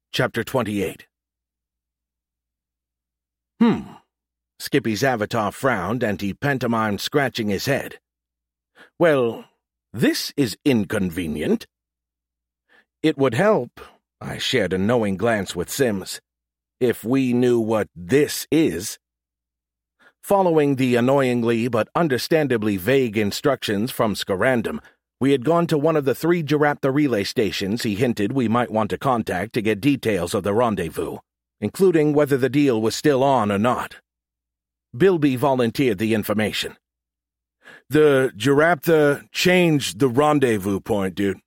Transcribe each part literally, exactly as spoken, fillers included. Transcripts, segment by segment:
Chapter twenty-eight. Hmm. Skippy's avatar frowned and he pantomimed scratching his head. Well, this is inconvenient. It would help, I shared a knowing glance with Sims, if we knew what this is. Following the annoyingly but understandably vague instructions from Scarandum, we had gone to one of the three Giraptha relay stations he hinted we might want to contact to get details of the rendezvous, including whether the deal was still on or not. Bilby volunteered the information. The Giraptha changed the rendezvous point, dude.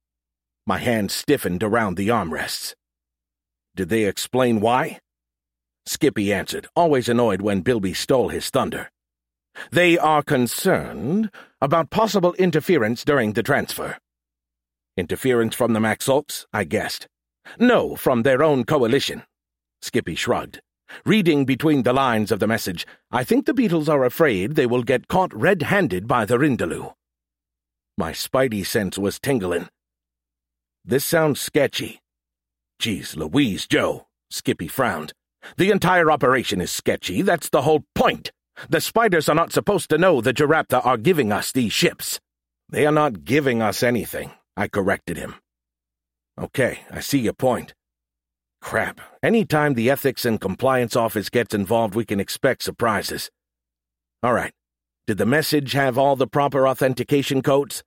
My hand stiffened around the armrests. Did they explain why? Skippy answered, always annoyed when Bilby stole his thunder. They are concerned about possible interference during the transfer. Interference from the Maxolks, I guessed. No, from their own coalition. Skippy shrugged. Reading between the lines of the message, I think the beetles are afraid they will get caught red-handed by the Rindaloo. My spidey sense was tingling. This sounds sketchy. Geez, Louise, Joe, Skippy frowned. The entire operation is sketchy, that's the whole point. The spiders are not supposed to know the Giraptha are giving us these ships. They are not giving us anything, I corrected him. Okay, I see your point. Crap, any time the Ethics and Compliance Office gets involved, we can expect surprises. All right, did the message have all the proper authentication codes?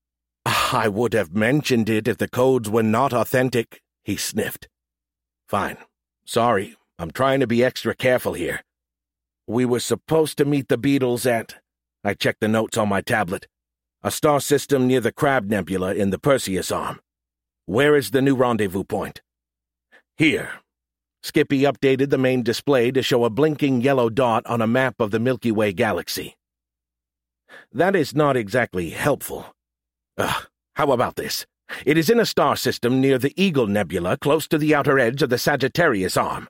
I would have mentioned it if the codes were not authentic, he sniffed. Fine. Sorry, I'm trying to be extra careful here. We were supposed to meet the beetles at... I checked the notes on my tablet. A star system near the Crab Nebula in the Perseus arm. Where is the new rendezvous point? Here. Skippy updated the main display to show a blinking yellow dot on a map of the Milky Way galaxy. That is not exactly helpful. Ugh, how about this? It is in a star system near the Eagle Nebula, close to the outer edge of the Sagittarius arm.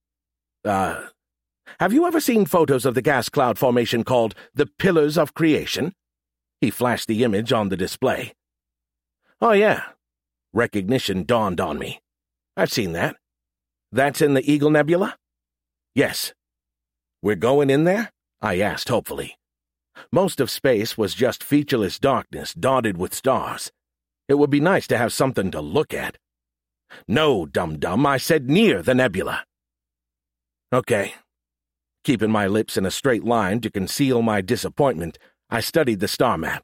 Uh... Have you ever seen photos of the gas cloud formation called the Pillars of Creation? He flashed the image on the display. Oh, yeah. Recognition dawned on me. I've seen that. That's in the Eagle Nebula? Yes. We're going in there? I asked hopefully. Most of space was just featureless darkness dotted with stars. It would be nice to have something to look at. No, dum-dum, I said near the nebula. Okay. Keeping my lips in a straight line to conceal my disappointment, I studied the star map.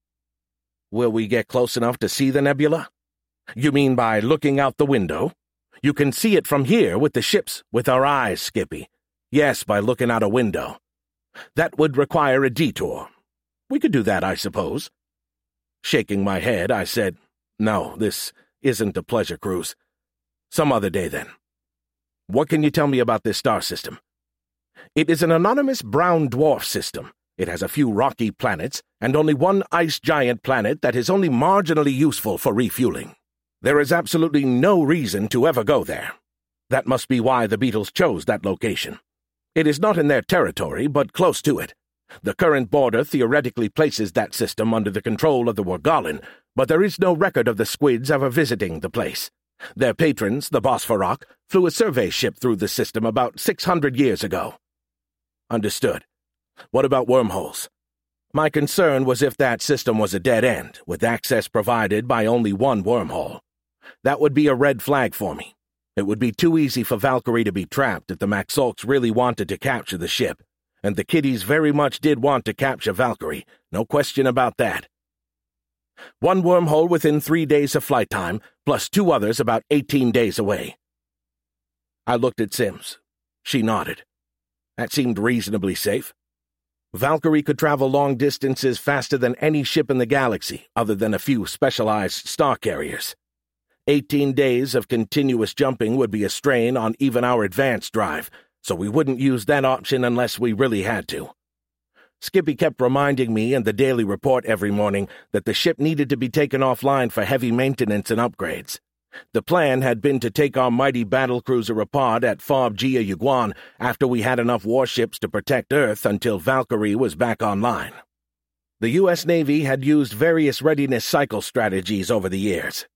Will we get close enough to see the nebula? You mean by looking out the window? You can see it from here with the ships, with our eyes, Skippy. Yes, by looking out a window. That would require a detour. We could do that, I suppose. Shaking my head, I said, No, this isn't a pleasure cruise. Some other day, then. What can you tell me about this star system? It is an anonymous brown dwarf system. It has a few rocky planets, and only one ice giant planet that is only marginally useful for refueling. There is absolutely no reason to ever go there. That must be why the beetles chose that location. It is not in their territory, but close to it. The current border theoretically places that system under the control of the Worgalin, but there is no record of the squids ever visiting the place. Their patrons, the Bosphorok, flew a survey ship through the system about six hundred years ago. Understood. What about wormholes? My concern was if that system was a dead end, with access provided by only one wormhole. That would be a red flag for me. It would be too easy for Valkyrie to be trapped if the Maxolks really wanted to capture the ship, and the kiddies very much did want to capture Valkyrie, no question about that. One wormhole within three days of flight time, plus two others about eighteen days away. I looked at Sims. She nodded. That seemed reasonably safe. Valkyrie could travel long distances faster than any ship in the galaxy, other than a few specialized star carriers. Eighteen days of continuous jumping would be a strain on even our advanced drive, so we wouldn't use that option unless we really had to. Skippy kept reminding me in the daily report every morning that the ship needed to be taken offline for heavy maintenance and upgrades. The plan had been to take our mighty battlecruiser apart at Fob Gia Yuguan after we had enough warships to protect Earth until Valkyrie was back online. The U S Navy had used various readiness cycle strategies over the years.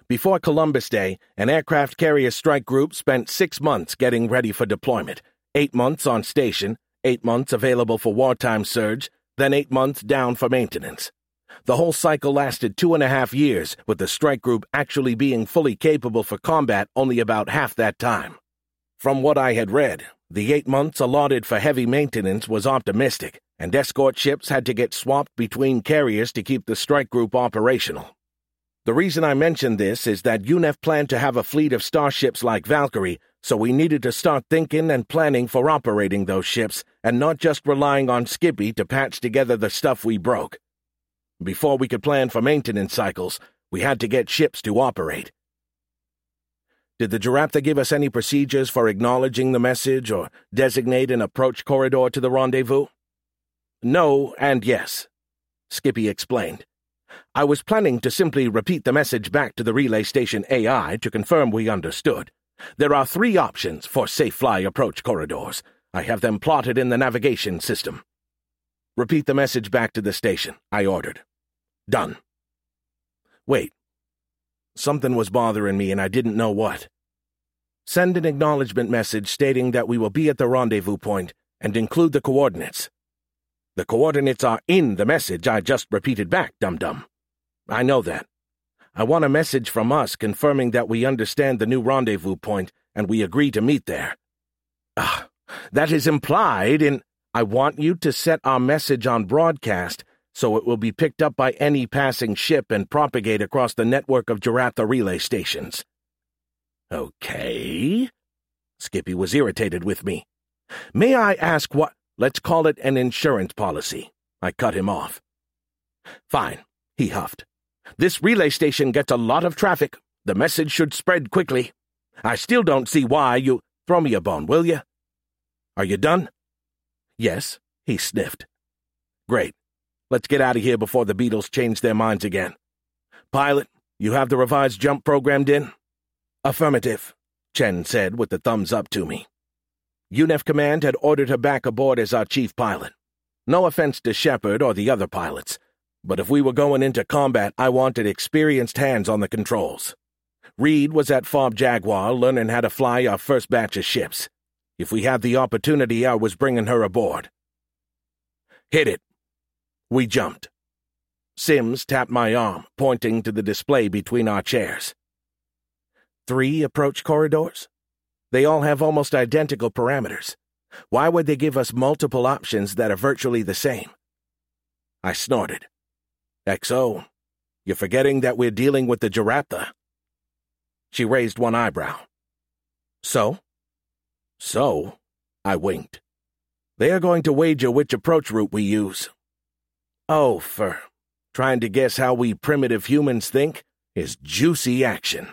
Before Columbus Day, an aircraft carrier strike group spent six months getting ready for deployment, eight months on station, eight months available for wartime surge, then eight months down for maintenance. The whole cycle lasted two and a half years, with the strike group actually being fully capable for combat only about half that time. From what I had read, the eight months allotted for heavy maintenance was optimistic, and escort ships had to get swapped between carriers to keep the strike group operational. The reason I mention this is that U N E F planned to have a fleet of starships like Valkyrie, so we needed to start thinking and planning for operating those ships, and not just relying on Skippy to patch together the stuff we broke. Before we could plan for maintenance cycles, we had to get ships to operate. Did the Giraptha give us any procedures for acknowledging the message or designate an approach corridor to the rendezvous? No and yes, Skippy explained. I was planning to simply repeat the message back to the relay station A I to confirm we understood. There are three options for safe fly approach corridors. I have them plotted in the navigation system. Repeat the message back to the station, I ordered. Done. Wait. Something was bothering me and I didn't know what. Send an acknowledgement message stating that we will be at the rendezvous point and include the coordinates. The coordinates are in the message I just repeated back, dum-dum. I know that. I want a message from us confirming that we understand the new rendezvous point and we agree to meet there. Ah, that is implied in... I want you to set our message on broadcast so it will be picked up by any passing ship and propagate across the network of Giraptha relay stations. Okay. Skippy was irritated with me. May I ask what... Let's call it an insurance policy. I cut him off. Fine, he huffed. This relay station gets a lot of traffic. The message should spread quickly. I still don't see why you... Throw me a bone, will you? Are you done? Yes, he sniffed. Great. Let's get out of here before the Beatles change their minds again. Pilot, you have the revised jump programmed in? Affirmative, Chen said with the thumbs up to me. U N E F Command had ordered her back aboard as our chief pilot. No offense to Shepard or the other pilots, but if we were going into combat, I wanted experienced hands on the controls. Reed was at Fob Jaguar learning how to fly our first batch of ships. If we had the opportunity, I was bringing her aboard. Hit it. We jumped. Sims tapped my arm, pointing to the display between our chairs. Three approach corridors? They all have almost identical parameters. Why would they give us multiple options that are virtually the same? I snorted. X O, you're forgetting that we're dealing with the Giraptha. She raised one eyebrow. So? So? I winked. They are going to wager which approach route we use. Oh, for trying to guess how we primitive humans think is juicy action.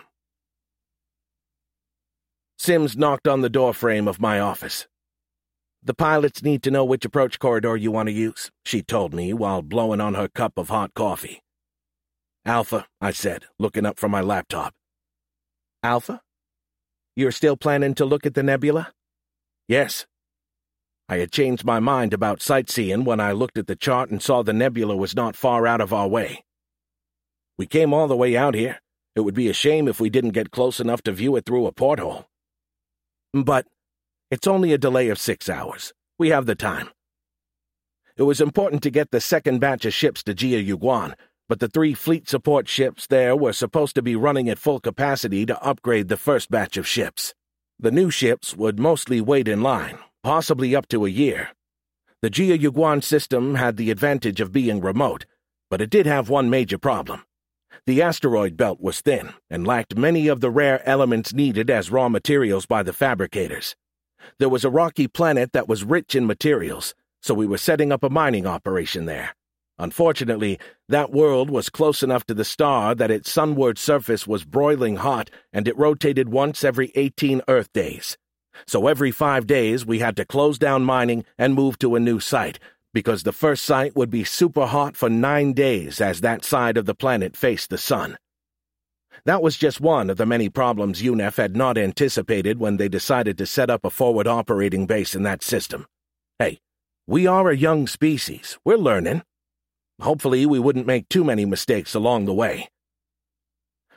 Sims knocked on the doorframe of my office. The pilots need to know which approach corridor you want to use, she told me while blowing on her cup of hot coffee. Alpha, I said, looking up from my laptop. Alpha? You're still planning to look at the nebula? Yes. I had changed my mind about sightseeing when I looked at the chart and saw the nebula was not far out of our way. We came all the way out here. It would be a shame if we didn't get close enough to view it through a porthole. But it's only a delay of six hours. We have the time. It was important to get the second batch of ships to Jia Yuguan, but the three fleet support ships there were supposed to be running at full capacity to upgrade the first batch of ships. The new ships would mostly wait in line, possibly up to a year. The Jia Yuguan system had the advantage of being remote, but it did have one major problem. The asteroid belt was thin and lacked many of the rare elements needed as raw materials by the fabricators. There was a rocky planet that was rich in materials, so we were setting up a mining operation there. Unfortunately, that world was close enough to the star that its sunward surface was broiling hot and it rotated once every eighteen Earth days. So every five days we had to close down mining and move to a new site, because the first site would be super hot for nine days as that side of the planet faced the sun. That was just one of the many problems U N E F had not anticipated when they decided to set up a forward operating base in that system. Hey, we are a young species. We're learning. Hopefully we wouldn't make too many mistakes along the way.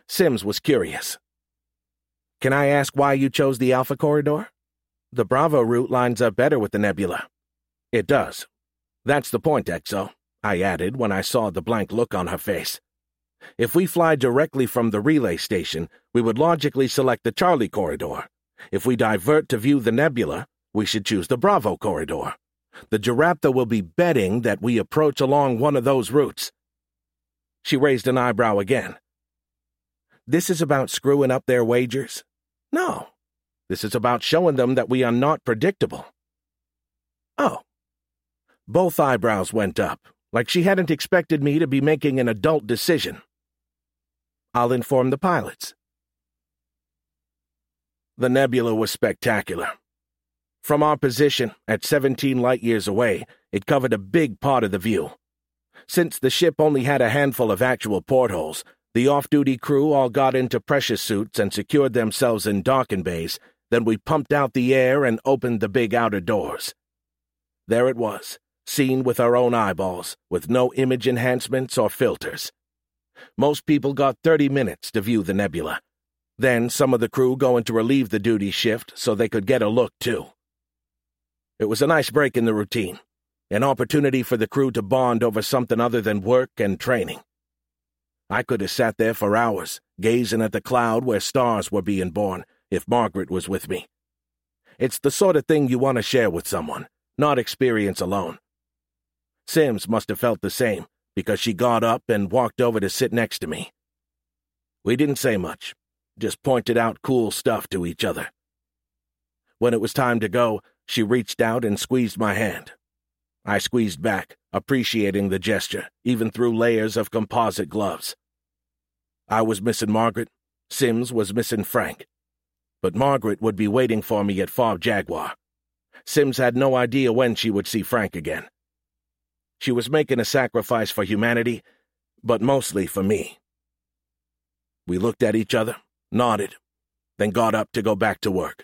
Sims was curious. "Can I ask why you chose the Alpha Corridor? The Bravo route lines up better with the nebula." "It does. That's the point, Exo," I added when I saw the blank look on her face. "If we fly directly from the relay station, we would logically select the Charlie Corridor. If we divert to view the nebula, we should choose the Bravo Corridor. The Giraptha will be betting that we approach along one of those routes." She raised an eyebrow again. "This is about screwing up their wagers? No. This is about showing them that we are not predictable." "Oh." Both eyebrows went up, like she hadn't expected me to be making an adult decision. "I'll inform the pilots." The nebula was spectacular. From our position, at seventeen light-years away, it covered a big part of the view. Since the ship only had a handful of actual portholes, the off-duty crew all got into pressure suits and secured themselves in docking bays. Then we pumped out the air and opened the big outer doors. There it was, seen with our own eyeballs, with no image enhancements or filters. Most people got thirty minutes to view the nebula. Then some of the crew going to relieve the duty shift so they could get a look, too. It was a nice break in the routine, an opportunity for the crew to bond over something other than work and training. I could have sat there for hours, gazing at the cloud where stars were being born, if Margaret was with me. It's the sort of thing you want to share with someone, not experience alone. Sims must have felt the same, because she got up and walked over to sit next to me. We didn't say much, just pointed out cool stuff to each other. When it was time to go, she reached out and squeezed my hand. I squeezed back, appreciating the gesture, even through layers of composite gloves. I was missing Margaret, Sims was missing Frank. But Margaret would be waiting for me at Fob Jaguar. Sims had no idea when she would see Frank again. She was making a sacrifice for humanity, but mostly for me. We looked at each other, nodded, then got up to go back to work.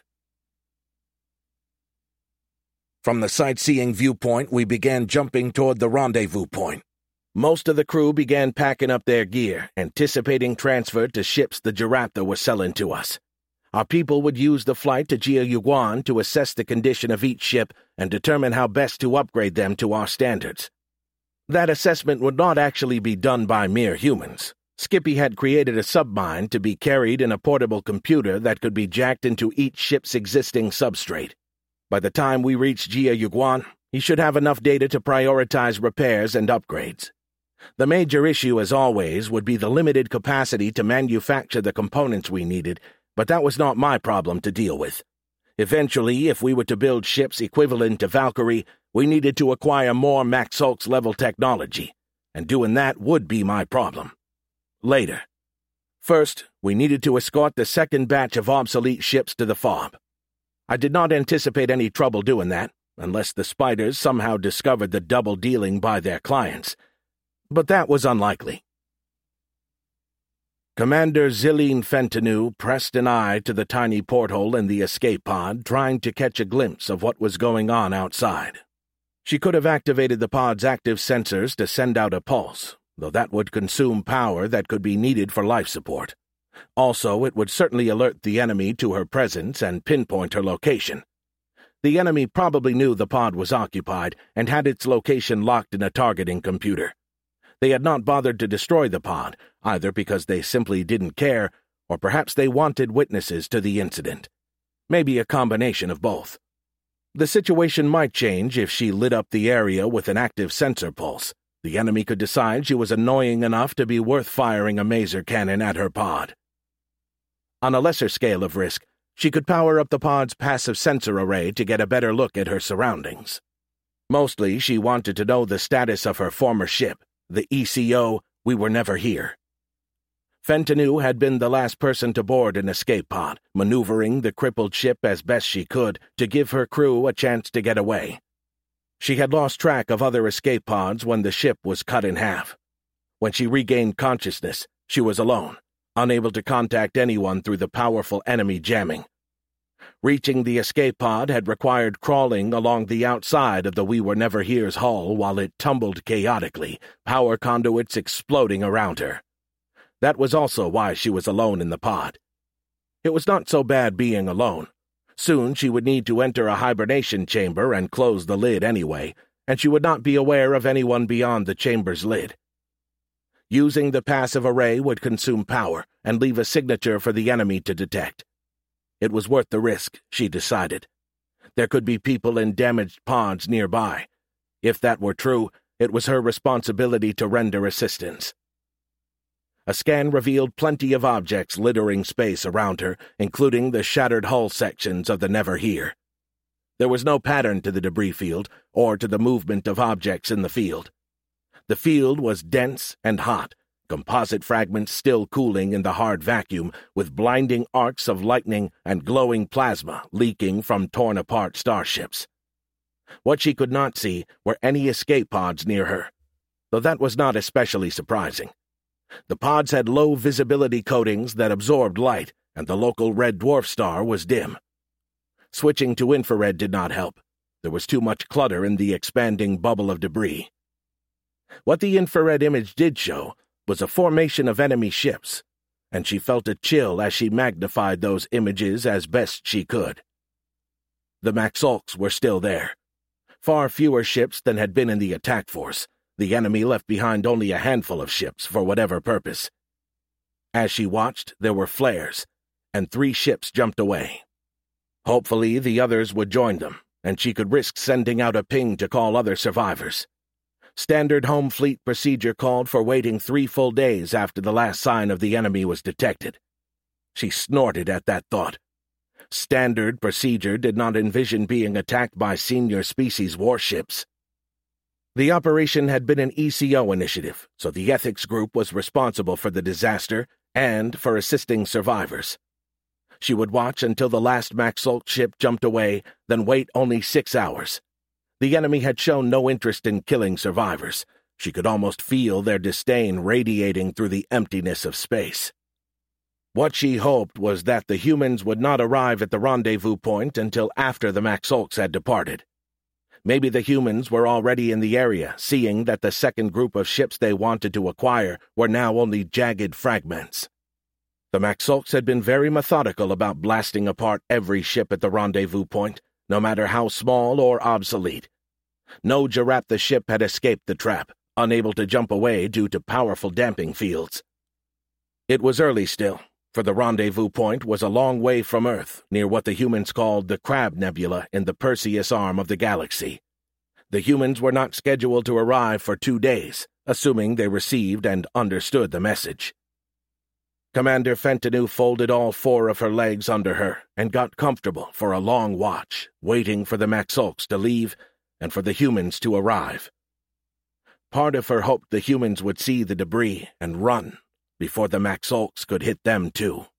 From the sightseeing viewpoint, we began jumping toward the rendezvous point. Most of the crew began packing up their gear, anticipating transfer to ships the Giraptha were selling to us. Our people would use the flight to Jiayuguan to assess the condition of each ship and determine how best to upgrade them to our standards. That assessment would not actually be done by mere humans. Skippy had created a submind to be carried in a portable computer that could be jacked into each ship's existing substrate. By the time we reached Jiayuguan, he should have enough data to prioritize repairs and upgrades. The major issue, as always, would be the limited capacity to manufacture the components we needed, but that was not my problem to deal with. Eventually, if we were to build ships equivalent to Valkyrie, we needed to acquire more Maxolx-level technology, and doing that would be my problem. Later. First, we needed to escort the second batch of obsolete ships to the Fob. I did not anticipate any trouble doing that, unless the Spiders somehow discovered the double dealing by their clients. But that was unlikely. Commander Zilline Fentanu pressed an eye to the tiny porthole in the escape pod, trying to catch a glimpse of what was going on outside. She could have activated the pod's active sensors to send out a pulse, though that would consume power that could be needed for life support. Also, it would certainly alert the enemy to her presence and pinpoint her location. The enemy probably knew the pod was occupied and had its location locked in a targeting computer. They had not bothered to destroy the pod, either because they simply didn't care, or perhaps they wanted witnesses to the incident. Maybe a combination of both. The situation might change if she lit up the area with an active sensor pulse. The enemy could decide she was annoying enough to be worth firing a maser cannon at her pod. On a lesser scale of risk, she could power up the pod's passive sensor array to get a better look at her surroundings. Mostly, she wanted to know the status of her former ship, the E C O, We Were Never Here. Fentanu had been the last person to board an escape pod, maneuvering the crippled ship as best she could to give her crew a chance to get away. She had lost track of other escape pods when the ship was cut in half. When she regained consciousness, she was alone, unable to contact anyone through the powerful enemy jamming. Reaching the escape pod had required crawling along the outside of the We Were Never Here's hull while it tumbled chaotically, power conduits exploding around her. That was also why she was alone in the pod. It was not so bad being alone. Soon she would need to enter a hibernation chamber and close the lid anyway, and she would not be aware of anyone beyond the chamber's lid. Using the passive array would consume power and leave a signature for the enemy to detect. It was worth the risk, she decided. There could be people in damaged pods nearby. If that were true, it was her responsibility to render assistance. A scan revealed plenty of objects littering space around her, including the shattered hull sections of the Never Here. There was no pattern to the debris field or to the movement of objects in the field. The field was dense and hot, composite fragments still cooling in the hard vacuum, with blinding arcs of lightning and glowing plasma leaking from torn-apart starships. What she could not see were any escape pods near her, though that was not especially surprising. The pods had low visibility coatings that absorbed light, and the local red dwarf star was dim. Switching to infrared did not help. There was too much clutter in the expanding bubble of debris. What the infrared image did show was a formation of enemy ships, and she felt a chill as she magnified those images as best she could. The Maxulks were still there. Far fewer ships than had been in the attack force. The enemy left behind only a handful of ships for whatever purpose. As she watched, there were flares, and three ships jumped away. Hopefully the others would join them, and she could risk sending out a ping to call other survivors. Standard home fleet procedure called for waiting three full days after the last sign of the enemy was detected. She snorted at that thought. Standard procedure did not envision being attacked by senior species warships. The operation had been an E C O initiative, so the ethics group was responsible for the disaster and for assisting survivors. She would watch until the last Maxulk ship jumped away, then wait only six hours. The enemy had shown no interest in killing survivors. She could almost feel their disdain radiating through the emptiness of space. What she hoped was that the humans would not arrive at the rendezvous point until after the Maxulks had departed. Maybe the humans were already in the area, seeing that the second group of ships they wanted to acquire were now only jagged fragments. The Maxulks had been very methodical about blasting apart every ship at the rendezvous point, no matter how small or obsolete. No Jaraptha ship had escaped the trap, unable to jump away due to powerful damping fields. It was early still, for the rendezvous point was a long way from Earth, near what the humans called the Crab Nebula in the Perseus arm of the galaxy. The humans were not scheduled to arrive for two days, assuming they received and understood the message. Commander Fentanu folded all four of her legs under her and got comfortable for a long watch, waiting for the Maxulks to leave and for the humans to arrive. Part of her hoped the humans would see the debris and run before the Maxulks could hit them too.